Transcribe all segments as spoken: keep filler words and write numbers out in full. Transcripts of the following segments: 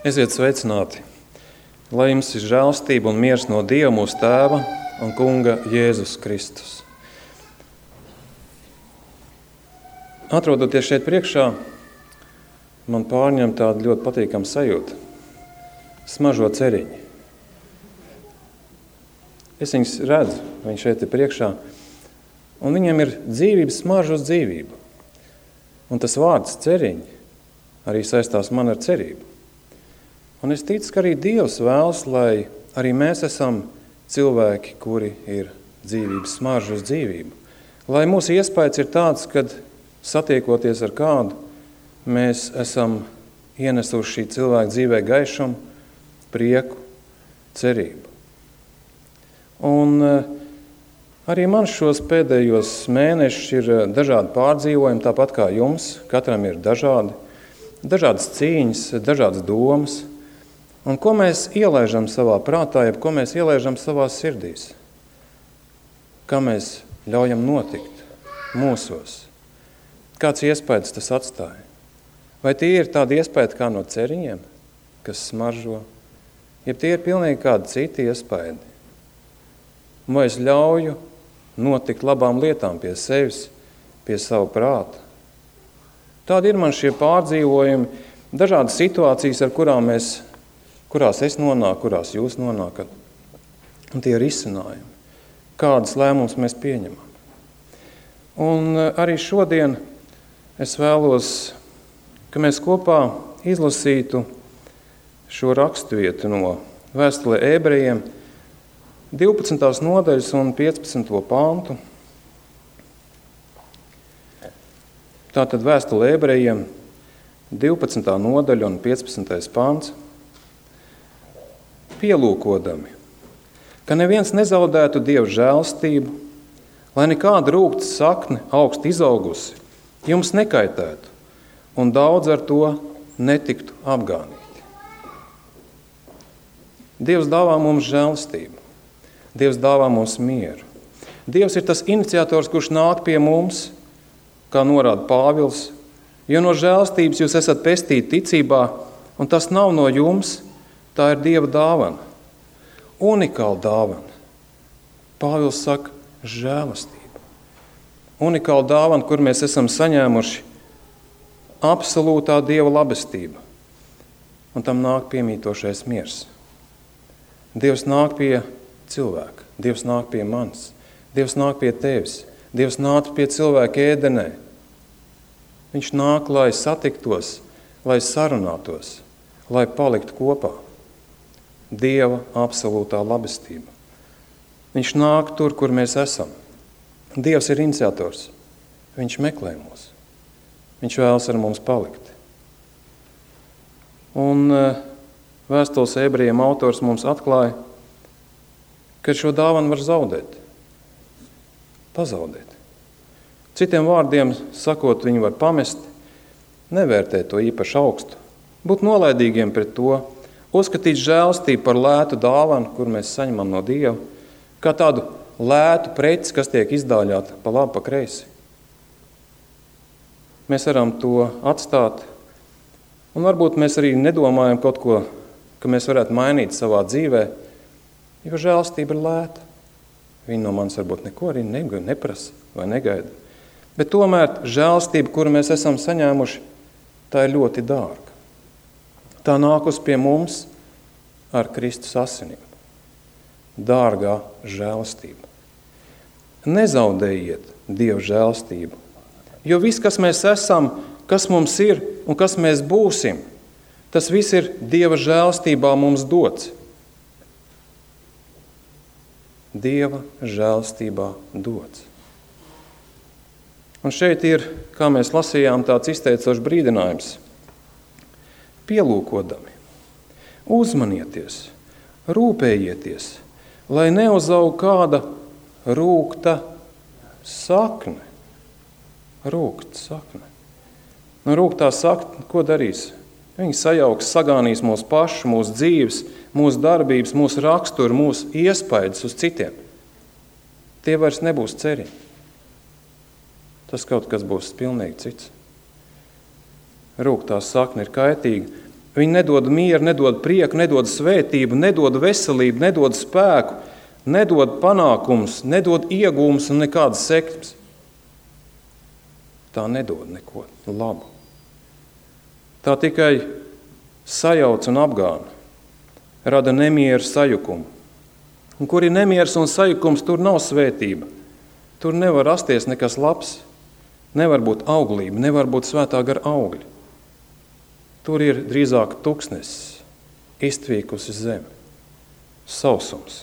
Esiet sveicināti, lai jums ir žēlstība un miers no Dieva mūsu Tēva un Kunga Jēzus Kristus. Atrodoties šeit priekšā, man pārņem tāda ļoti patīkama sajūta. Smaržo ceriņi. Es viņus redzu, viņi šeit ir priekšā, un viņiem ir dzīvības smarža uz dzīvību. Un tas vārds ceriņi arī saistās man ar cerību. Un es ticu, ka arī Dievs vēlas, lai arī mēs esam cilvēki, kuri ir dzīvības smarža uz dzīvību. Lai mūsu iespējas ir tāds, kad satiekoties ar kādu, mēs esam ienesuši šī cilvēka dzīvē gaišumu, prieku, cerību. Un arī man šos pēdējos mēnešus ir dažādi pārdzīvojumi, tāpat kā jums, katram ir dažādi, dažādas cīņas, dažādas domas. Un ko mēs ielaižam savā prātā, jeb ko mēs ielaižam savās sirdīs? Kā mēs ļaujam notikt mūsos? Kāds iespējas tas atstāja? Vai tie ir tādi iespējas kā no ceriņiem, kas smaržo? Jeb tie ir pilnīgi kādi citi iespējas? Vai es ļauju notikt labām lietām pie sevis, pie sava prāta? Tādi ir man šie pārdzīvojumi, dažādas situācijas, ar kurām mēs kurās es nonāku, kurās jūs nonākat. Un tie ir izcinājumi, kādas lēmumus mēs pieņemam. Un arī šodien es vēlos, ka mēs kopā izlasītu šo raksturvietu no vēstulē Ebrejiem, divpadsmitās nodaļas un piecpadsmito pantu. Tātad vēstulē Ebrejiem, divpadsmitā nodaļa un piecpadsmitais pants. Pielūkodami, ka neviens nezaudētu Dieva žēlstību, lai nekāda rūgta sakne augst izaugusi, jums nekaitētu, un daudz ar to netiktu apgānīti. Dievs dāvā mums žēlstību, Dievs dāvā mums mieru. Dievs ir tas iniciators, kurš nāk pie mums, kā norāda Pāvils, jo no žēlstības jūs esat pestīti ticībā, un tas nav no jums, tā ir Dieva dāvana, unikāla dāvana. Pāvils saka, žēlastība. Unikāla dāvana, kur mēs esam saņēmuši absolūtā Dieva labestība. Un tam nāk piemītošais miers. Dievs nāk pie cilvēka, Dievs nāk pie manis, Dievs nāk pie tevis, Dievs nāk pie cilvēka ēdenē. Viņš nāk, lai satiktos, lai sarunātos, lai paliktu kopā. Dieva absolūtā labestība. Viņš nāk tur, kur mēs esam. Dievs ir iniciators. Viņš meklē mūs. Viņš vēlas ar mums palikt. Un vēstules Ebrejiem autors mums atklāja, ka šo dāvanu var zaudēt. Pazaudēt. Citiem vārdiem sakot, viņi var pamest, nevērtēt to īpaši augstu, būt nolaidīgiem pret to, uzskatīt žēlstību par lētu dāvanu, kur mēs saņemam no Dieva, kā tādu lētu preci, kas tiek izdāļāta pa labi, pa kreisi. Mēs varam to atstāt, un varbūt mēs arī nedomājam kaut ko, ka mēs varētu mainīt savā dzīvē, jo žēlstība ir lēta. Viņa no manis varbūt neko arī neprasa vai negaida. Bet tomēr žēlstība, kuru mēs esam saņēmuši, tā ir ļoti dārga. Tā nākus pie mums ar Kristus asinīm. Dārgā žēlastība. Nezaudējiet Dieva žēlastību, jo viss, kas mēs esam, kas mums ir un kas mēs būsim, tas viss ir Dieva žēlastībā mums dots. Dieva žēlastībā dots. Un šeit ir, kā mēs lasījām, tāds izteicošs brīdinājums. Pielūkodami, uzmanieties, rūpējieties, lai neuzaug kāda rūgta sakne. Rūgta sakne. Nu, rūgtā sakne, ko darīs? Viņi sajauks, sagānīs mūsu pašu, mūsu dzīves, mūsu darbības, mūsu raksturu, mūsu iespaidas uz citiem. Tie vairs nebūs ceriņi. Tas kaut kas būs pilnīgi cits. Rūgtā sakne ir kaitīga, Viņi nedod mieru, nedod prieku, nedod svētību, nedod veselību, nedod spēku, nedod panākumus, nedod iegūmus un nekādas sekmes. Tā nedod neko labu. Tā tikai sajauc un apgāna, rada nemieru sajukumu. Un kur ir nemieris un sajukums, tur nav svētība. Tur nevar rasties nekas labs, nevar būt auglība, nevar būt svētā gara augļi. Tur ir drīzāk tuksnesis, iztvīkusi zeme, sausums.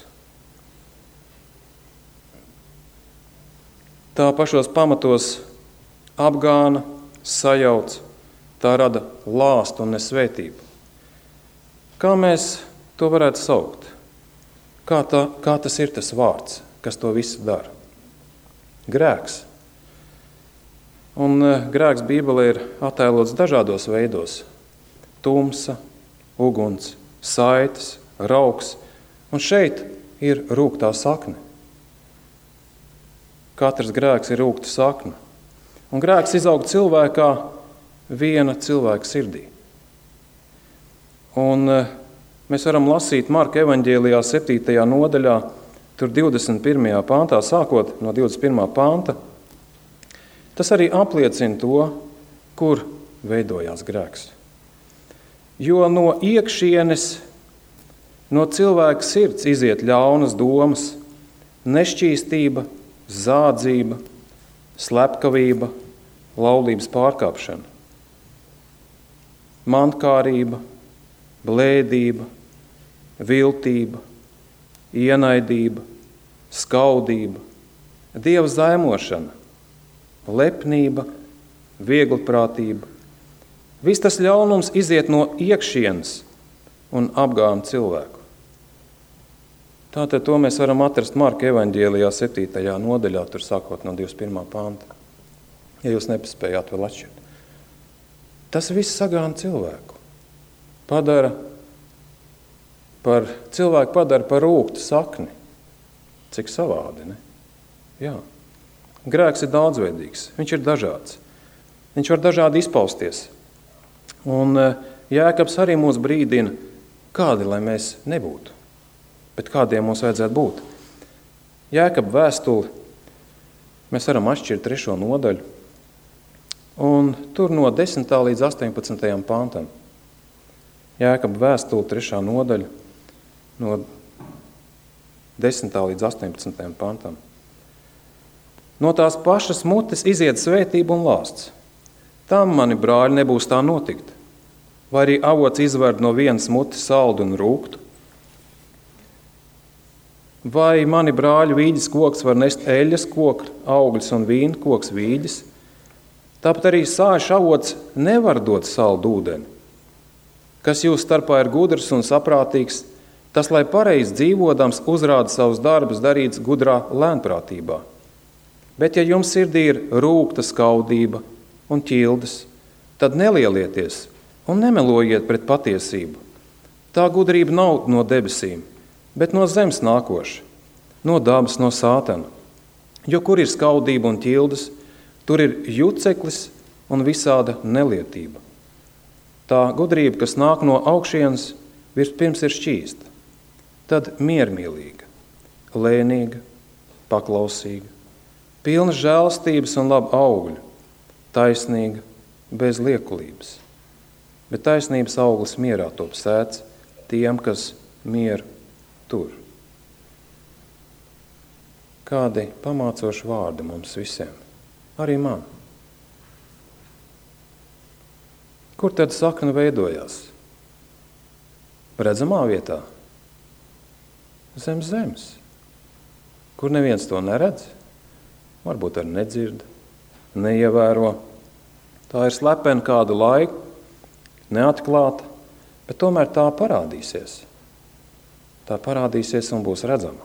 Tā pašos pamatos apgāna, sajauc, tā rada lāstu un nesvētību. Kā mēs to varētu saukt? Kā, tā, kā tas ir tas vārds, kas to visu dara? Grēks. Un grēks Bībelē ir attēlots dažādos veidos. Tumsa, uguns, saites, rauks. Un šeit ir rūgtā sakne. Katrs grēks ir rūgta sakne. Un grēks izaug cilvēkā viena cilvēka sirdī. Un mēs varam lasīt Marka evaņģēlijā septītajā nodaļā, tur divdesmit pirmajā pāntā, sākot no divdesmit pirmā pānta. Tas arī apliecina to, kur veidojās grēks. Jo no iekšienes, no cilvēka sirds iziet ļaunas domas, nešķīstība, zādzība, slepkavība, laulības pārkāpšana, mantkārība, blēdība, viltība, ienaidība, skaudība, dieva zaimošana, lepnība, vieglprātība. Viss tas ļaunums iziet no iekšienes un apgāna cilvēku. Tātad to mēs varam atrast Marka evaņģēlijā septītajā nodaļā, tur sākot no divdesmit pirmā panta, ja jūs nepaspējāt vēl atšķirt. Tas viss sagāna cilvēku. Padara par, cilvēku padara par rūgtu sakni. Cik savādi, ne? Jā. Grēks ir daudzveidīgs, viņš ir dažāds. Viņš var dažādi izpausties. Un Jēkabs arī mūs brīdina, kādi lai mēs nebūtu, bet kādiem mums vajadzētu būt. Jēkaba vēstuli mēs varam atšķirt trešo nodaļu, un tur no desmitā līdz astoņpadsmitajam pantam. Jēkaba vēstuli trešā nodaļa no desmitā līdz astoņpadsmitajam pantam. No tās pašas mutes iziet svētība un lāsts. Tam, mani brāļi, nebūs tā notikt. Vai arī avots izverd no vienas mutes saldu un rūgtu? Vai mani brāļi vīģes koks var nest eļas koku, augļus un vīnu koks vīģes? Tāpat arī sāļš avots nevar dot saldu ūdeni. Kas jūs starpā ir gudrs un saprātīgs, tas, lai pareizi dzīvodams, uzrāda savus darbus darīts gudrā lēnprātībā. Bet ja jums sirdī ir rūgta skaudība un ķildes, tad nelielieties un nemelojiet pret patiesību. Tā gudrība nav no debesīm, bet no zemes nākoša, no dabas, no sātana. Jo kur ir skaudība un ķildes, tur ir juceklis un visāda nelietība. Tā gudrība, kas nāk no augšienes, vispirms ir šķīsta, tad miermīlīga, lēnīga, paklausīga, pilna žēlstības un labu augļu, taisnīga, bez liekulības. Bet taisnības auglis mierā top sēts tiem, kas mieru tur. Kādi pamācoši vārdi mums visiem, arī man. Kur tad sakne veidojās? Redzamā vietā? Zem zemes. Kur neviens to neredz? Varbūt arī nedzird, neievēro. Tā ir slepena kādu laiku, neatklāta, bet tomēr tā parādīsies. Tā parādīsies un būs redzama.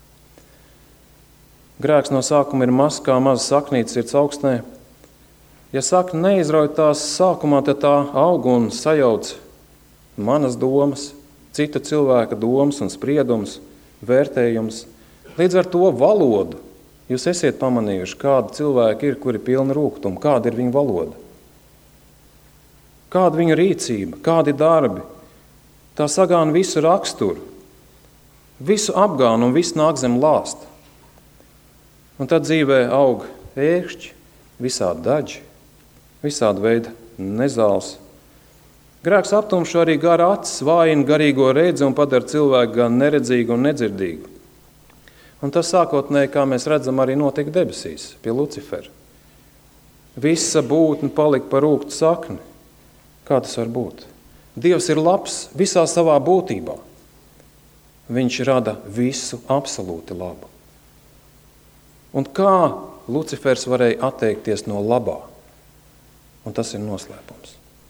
Grēks no sākuma ir mazs, kā maza saknīca sirds augstnē. Ja sakne neizrauj tās sākumā, tad tā aug un sajauc manas domas, citu cilvēka domas un spriedums, vērtējums. Līdz ar to valodu. Jūs esiet pamanījuši, kādi cilvēki ir, kuri pilni rūgtumu, kāda ir viņa valoda. kāda viņa rīcība, kādi darbi. Tā sagāna visu raksturu, visu apgānu un visu nāk zem lāsta. Un tad dzīvē aug ēkšķi, visādi daži, visādi veidi nezāles. Grēks aptumšo arī gara acis, vājina garīgo redzi un padara cilvēku gan neredzīgu un nedzirdīgu. Un tas sākotnēji, kā mēs redzam, arī notika debesīs pie Lucifera. Visa būtne palika par rūktu sakni. Kā tas var būt? Dievs ir labs visā savā būtībā. Viņš rada visu absolūti labu. Un kā Lucifers varēja atteikties no labā? Un tas ir noslēpums.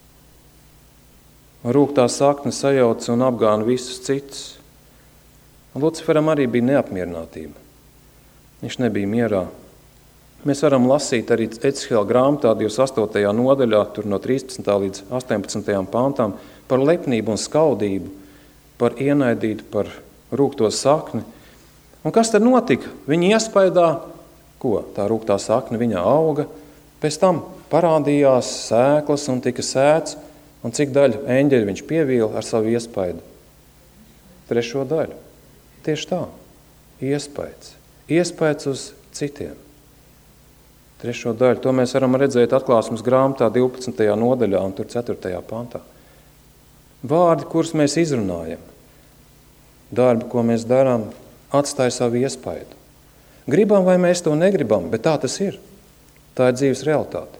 Rūgtā sakne sajauca un apgāna visus citus. Un Luciferam arī bija neapmierinātība. Viņš nebija mierā. Mēs varam lasīt arī Ecihēla grāmatā divdesmit astotajā nodaļā, tur no trīspadsmitā līdz astoņpadsmitajām pantām, par lepnību un skaudību, par ienaidītu, par rūgto sakni. Un kas tad notika? Viņa iespaidā, ko? Tā rūgtā sakne viņa auga, pēc tam parādījās sēklas un tika sēts, un cik daļu eņģeļu viņš pievīla ar savu iespaidu? Trešo daļu. Tieši tā. Iespaids. Iespaids uz citiem. Trešo daļu. To mēs varam redzēt Atklāsmes grāmatā divpadsmitajā nodaļā un tur ceturtajā pantā. Vārdi, kurus mēs izrunājam, darbi, ko mēs darām, atstāja savu iespaidu. Gribam vai mēs to negribam, bet tā tas ir. Tā ir dzīves realitāte.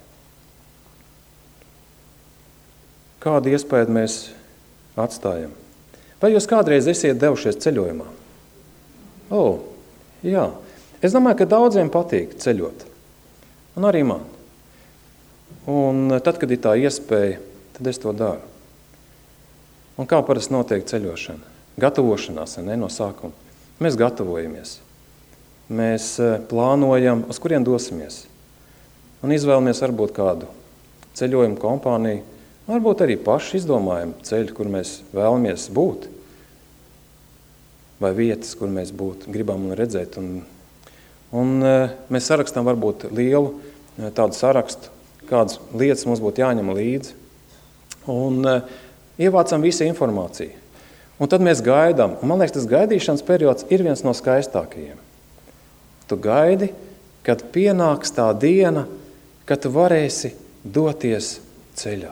Kādu iespaidu mēs atstājam? Vai jūs kādreiz esiet devušies ceļojumā? O, jā. Es domāju, ka daudziem patīk ceļot. Un arī man. Un tad, kad ir tā iespēja, tad es to daru. Un kā parasti notiek ceļošana? Gatavošanās, ne, no sākuma. Mēs gatavojamies. Mēs plānojam, uz kurien dosimies. Un izvēlamies varbūt kādu ceļojumu kompāniju. Varbūt arī paši izdomājam ceļu, kur mēs vēlamies būt. Vai vietas, kur mēs būt, gribam un redzēt. Un, un mēs sarakstām varbūt lielu tādu sarakstu, kādas lietas mums būtu jāņem līdzi. Un ievācam visu informāciju. Un tad mēs gaidām. Un man liekas, tas gaidīšanas periods ir viens no skaistākajiem. Tu gaidi, kad pienāks tā diena, kad tu varēsi doties ceļā.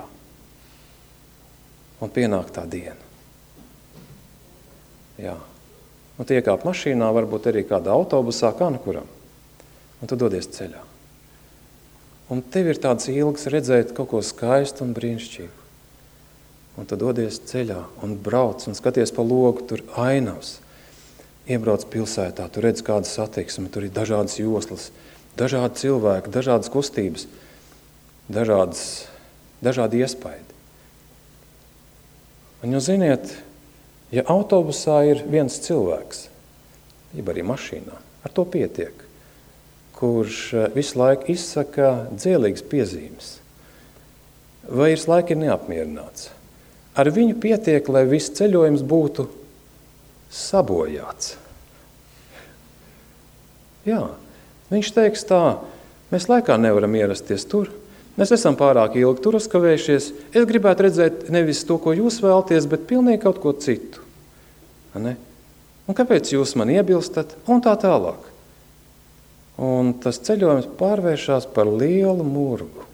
Un pienāk tā diena. Jā. Un tu iekāp mašīnā, varbūt arī kādā autobusā, kā nu kuram. Un tu dodies ceļā. Un tev ir tāds ilgs redzēt kaut ko skaistu un brīnišķīgu. Un tu dodies ceļā un brauc un skaties pa logu, tur ainavs. Iebrauc pilsētā, tu redz kādu satiksmi, tur ir dažādas joslas, dažādi cilvēki, dažādas kustības, dažādas, dažādi iespaidi. Un jūs ziniet, ja autobusā ir viens cilvēks, jeb arī mašīnā, ar to pietiek, kurš visu laiku izsaka dzielīgas piezīmes, vai visu laiku ir neapmierināts. Ar viņu pietiek, lai viss ceļojums būtu sabojāts. Jā, viņš teiks tā, mēs laikā nevaram ierasties tur, mēs esam pārāk ilgi tur uzkavējušies, es gribētu redzēt nevis to, ko jūs vēlties, bet pilnīgi kaut ko citu. Ne? Un kāpēc jūs man iebilstat? Un tā tālāk. Un tas ceļojums pārvēršās par lielu murgu.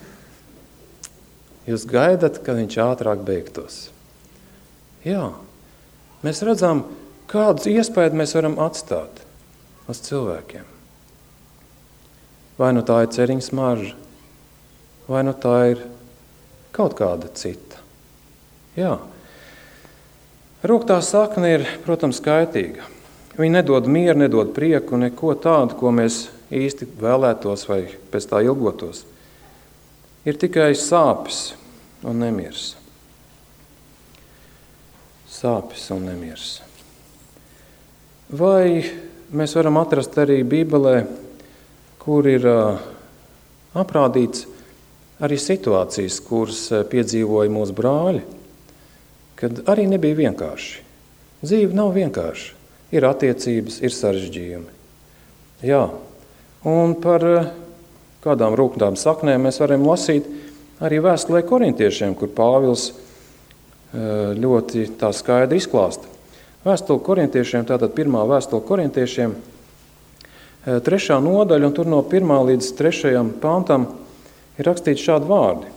Jūs gaidat, ka viņš ātrāk beigtos. Jā, mēs redzam, kādus iespējas mēs varam atstāt uz cilvēkiem. Vai nu tā ir ceriņas marža, vai nu tā ir kaut kāda cita. Jā. Rūgtā sakne ir, protams, kaitīga. Viņa nedod mieru, nedod prieku, neko tādu, ko mēs īsti vēlētos vai pēc tā ilgotos. Ir tikai sāpes un nemiers. Sāpes un nemiers. Vai mēs varam atrast arī Bībelē, kur ir uh, aprādīts arī situācijas, kuras piedzīvoja mūsu brāļi, kad arī nebija vienkārši. Dzīve nav vienkārša. Ir attiecības, ir sarežģījumi. Jā, un par kādām rūgtām saknēm mēs varam lasīt Arī vēstulē korintiešiem, kur Pāvils ļoti tā skaidri izklāsta. Vēstule korintiešiem, tātad pirmā vēstule korintiešiem, trešā nodaļa, un tur no pirmā līdz trešajam pantam ir rakstīts šādi vārdi.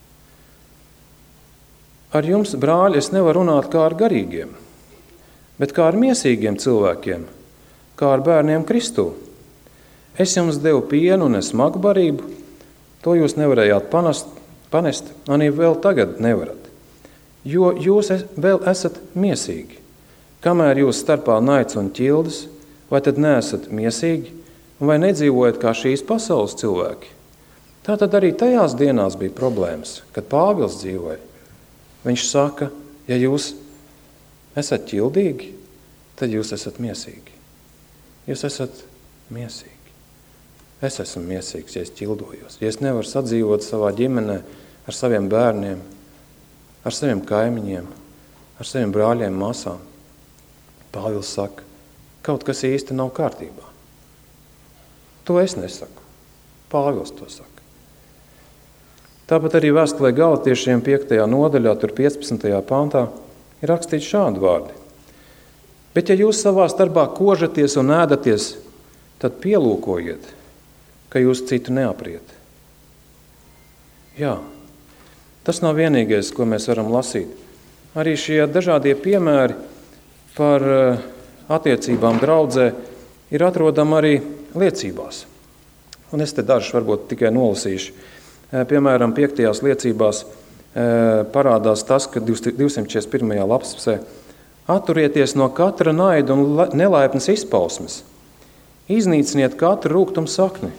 Ar jums, brāļi, es nevaru runāt kā ar garīgiem, bet kā ar miesīgiem cilvēkiem, kā ar bērniem Kristū. Es jums devu pienu un smagu barību, to jūs nevarējāt panest, panest, arī vēl tagad nevarat, jo jūs vēl esat miesīgi. Kamēr jūs starpā naids un ķildes, vai tad neesat miesīgi, vai nedzīvojat kā šīs pasaules cilvēki? Tātad arī tajās dienās bija problēmas, kad Pāvils dzīvoja. Viņš saka, ja jūs esat ķildīgi, tad jūs esat miesīgi. Jūs esat miesīgi. Es esmu miesīgs, ja es ķildojos. Ja es nevaru sadzīvot savā ģimenē ar saviem bērniem, ar saviem kaimiņiem, ar saviem brāļiem, māsām. Pāvils saka, kaut kas īsti nav kārtībā. To es nesaku. Pāvils to saka. Tāpat arī vēstulē Galatiešiem piektajā nodaļā, tur piecpadsmitajā pantā, ir rakstīts šādi vārdi. Bet ja jūs savā starpā kožaties un ēdaties, tad pielūkojiet, ka jūs citu neapriet. Jā, tas nav vienīgais, ko mēs varam lasīt. Arī šie dažādie piemēri par attiecībām draudzē ir atrodami arī liecībās. Un es te dažus varbūt tikai nolasīšu. Piemēram, piektajās liecībās parādās tas, ka divsimt četrdesmit pirmajā lapspusē atturieties no katra naida un nelaipnas izpausmes. Iznīciniet katru rūgtumu sakni.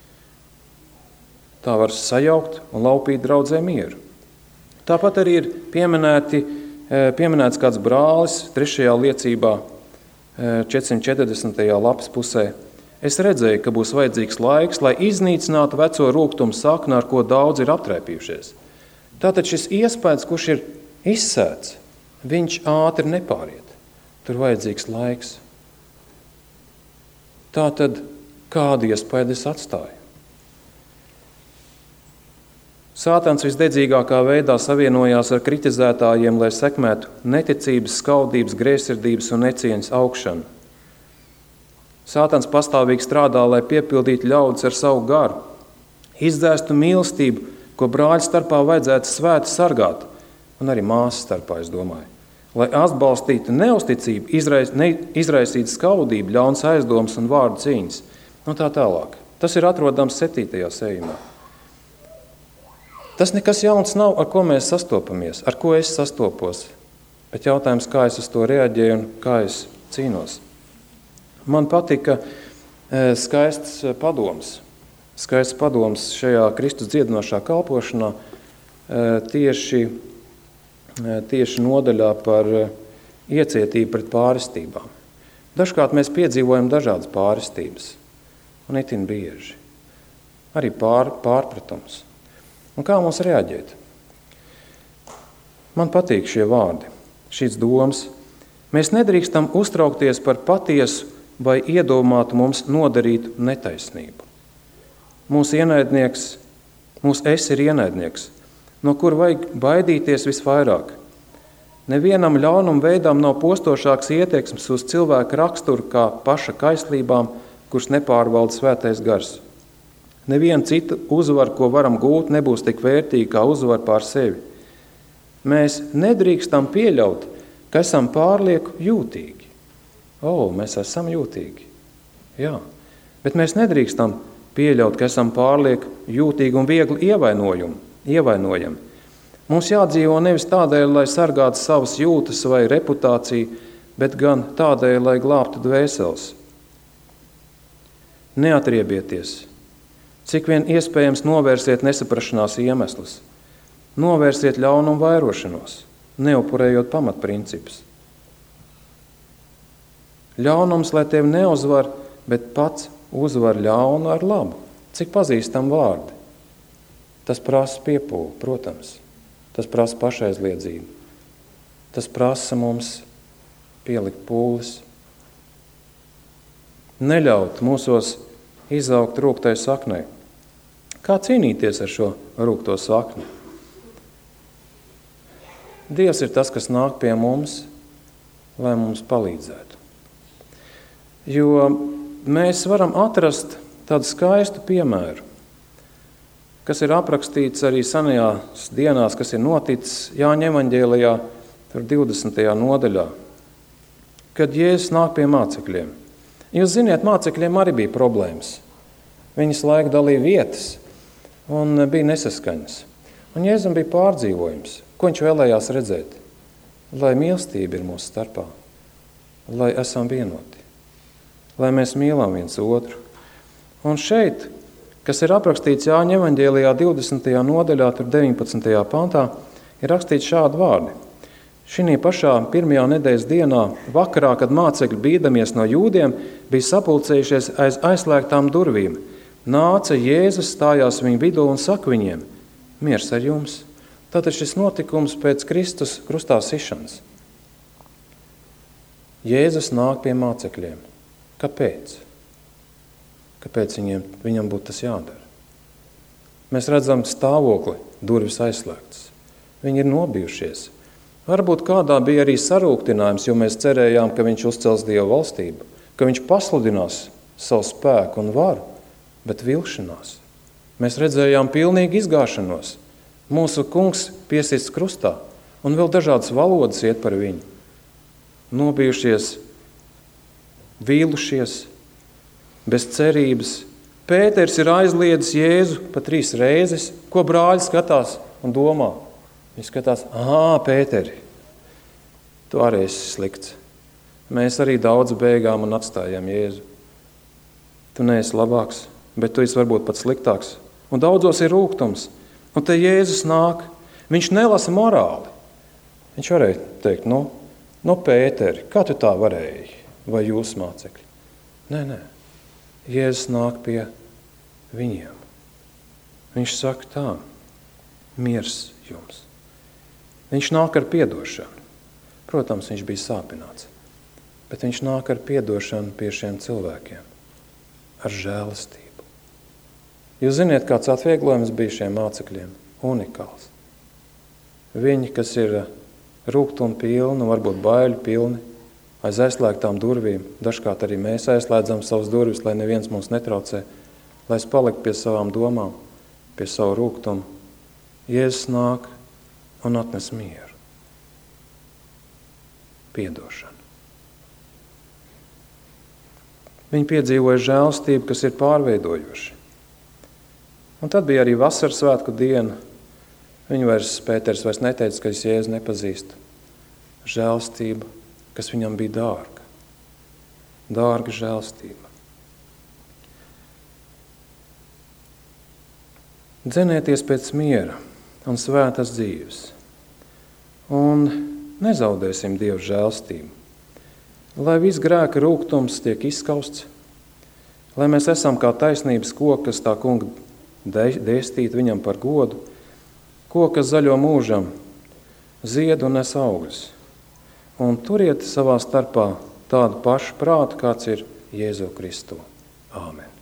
Tā var sajaukt un laupīt draudzē mieru. Tāpat arī ir pieminēti, pieminēts kāds brālis trešajā liecībā četrsimt četrdesmitajā lapas pusē. Es redzēju, ka būs vajadzīgs laiks, lai iznīcinātu veco rūgtumu sakni, ar ko daudz ir aptraipījušies. Tātad šis iespējas, kurš ir izsēts, viņš ātri nepāriet. Tur vajadzīgs laiks. Tātad kādu iespēju es atstāju? Sātans visdedzīgākā veidā savienojās ar kritizētājiem, lai sekmētu neticības, skaudības, greizsirdības un necieņas augšanu. Sātans pastāvīgi strādā, lai piepildītu ļaudis ar savu garu, izdzēstu mīlestību, ko brāļu starpā vajadzētu svēti sargāt, un arī māsu starpā, es domāju, lai atbalstītu neusticību, izrais, ne, izraisītu skaudību, ļauns aizdomas un vārdu cīņas, un tā tālāk. Tas ir atrodams septītajā sējumā. Tas nekas jauns nav, ar ko mēs sastopamies, ar ko es sastopos, bet jautājums, kā es uz to reaģēju un kā es cīnos. Man patika skaists padoms, skaists padoms šajā Kristus dziedinošā kalpošanā tieši, tieši nodaļā par iecietību pret pārestībām. Dažkārt mēs piedzīvojam dažādas pārestības, un itin bieži. Arī pār, pārpratums. Un kā mums reaģēt? Man patīk šie vārdi, šīs domas. Mēs nedrīkstam uztraukties par patiesu vai iedomātu mums nodarītu netaisnību. Mūsu ienaidnieks, mūsu es ir ienaidnieks, no kur vajag baidīties visvairāk. Nevienam ļaunum veidam nav postošāks ieteiksmes uz cilvēku raksturu kā paša kaislībām, kuras nepārvalda svētais gars. Neviena cita uzvara, ko varam gūt, nebūs tik vērtīga kā uzvara pār sevi. Mēs nedrīkstam pieļaut, ka esam pārlieku jūtīgi. O, mēs esam jūtīgi. Jā, bet mēs nedrīkstam pieļaut, ka esam pārlieku jūtīgi un viegli ievainojami. Mums jādzīvo nevis tādēļ, lai sargātu savas jūtas vai reputāciju, bet gan tādēļ, lai glābtu dvēseles. Neatriebieties. Cik vien iespējams novērsiet nesaprašanās iemeslus. Novērsiet ļaunumu vairošanos, neupurējot pamatprincipus. Ļaunums, lai tevi neuzvar, bet pats uzvar ļaunu ar labu. Cik pazīstam vārdi. Tas prasa piepūli, protams. Tas prasa pašaizliedzību. Tas prasa mums pielikt pūles. Neļaut mūsos izaugt rūgtai saknei. Kā cīnīties ar šo rūgto sakni? Dievs ir tas, kas nāk pie mums, lai mums palīdzētu. Jo mēs varam atrast tādu skaistu piemēru, kas ir aprakstīts arī senajās dienās, kas ir noticis Jāņa evaņģēlijā, tur divdesmitajā nodaļā, kad Jēzus nāk pie mācekļiem. Jūs ziniet, mācekļiem arī bija problēmas. Viņas laiku dalīja vietas un bija nesaskaņas. Un Jēzum bija pārdzīvojums. Ko viņš vēlējās redzēt? Lai mīlestība ir mūsu starpā, lai esam vienoti, lai mēs mīlam viens otru. Un šeit, kas ir aprakstīts Jāņa evaņģēlijā divdesmitajā nodaļā, tur deviņpadsmitajā pantā, ir rakstīts šādi vārdi. Šī pašā pirmajā nedēļas dienā, vakarā, kad mācekļi bīdamies no jūdiem, bija sapulcējušies aiz aizslēgtām durvīm. Nāca Jēzus, stājās viņu vidū un saka viņiem: miers ar jums. Tātad šis notikums pēc Kristus krustā sišanas. Jēzus nāk pie mācekļiem. Kāpēc? Kāpēc viņiem, viņam būtu tas jādara? Mēs redzam stāvokli, durvis aizslēgtas. Viņi ir nobijušies. Varbūt kādā bija arī sarūktinājums, jo mēs cerējām, ka viņš uzcels Dieva valstību, ka viņš pasludinās savu spēku un varu, bet vilšanās. Mēs redzējām pilnīgu izgāšanos. Mūsu kungs piesists krustā, un vēl dažādas valodas iet par viņu. Nobijušies, vīlušies, bez cerības. Pēters ir aizliedzis Jēzu pa trīs reizes, ko brāļi skatās un domā. Viņi skatās: aha, Pēteri, tu arī esi slikts. Mēs arī daudz beigām un atstājām Jēzu. Tu neesi labāks, bet tu esi varbūt pat sliktāks. Un daudzos ir rūgtums. Un te Jēzus nāk. Viņš nelasa morāli. Viņš varēja teikt: nu, nu Pēteri, kā tu tā varēji? Vai jūs mācekļi? Nē, nē. Jēzus nāk pie viņiem. Viņš saka tā: miers jums. Viņš nāk ar piedošanu. Protams, viņš bija sāpināts, bet viņš nāk ar piedošanu pie šiem cilvēkiem, ar žēlastību. Jūs ziniet, kāds atvieglojums bija šiem mācekļiem? Unikāls. Viņi, kas ir rūgtumi pilni, varbūt baiļu pilni, aiz aizslēgtām durvīm, dažkārt arī mēs aizslēdzam savas durvis, lai neviens mūs netraucē, lai es paliktu pie savām domām, pie savu rūgtumu. Jēzus nāk un atnes mieru, piedošanu. Viņi piedzīvoja žēlastību, kas ir pārveidojoša. Un tad bija arī vasaras svētku diena. Viņi vairs, Pēters vairs neteica, ka es Jēzu nepazīstu. Žēlastība, kas viņam bija dārga. Dārga žēlastība. Dzenieties pēc miera un svētas dzīves. Un nezaudēsim Dievu žēlastību. Lai viss grēka rūgtums tiek izskausts, lai mēs esam kā taisnības koki, kas tā kunga dēstīt viņam par godu, kokas zaļo mūžam, zied un nes augļus. Un turiet savā starpā tādu pašu prātu, kāds ir Jēzu Kristu. Āmen.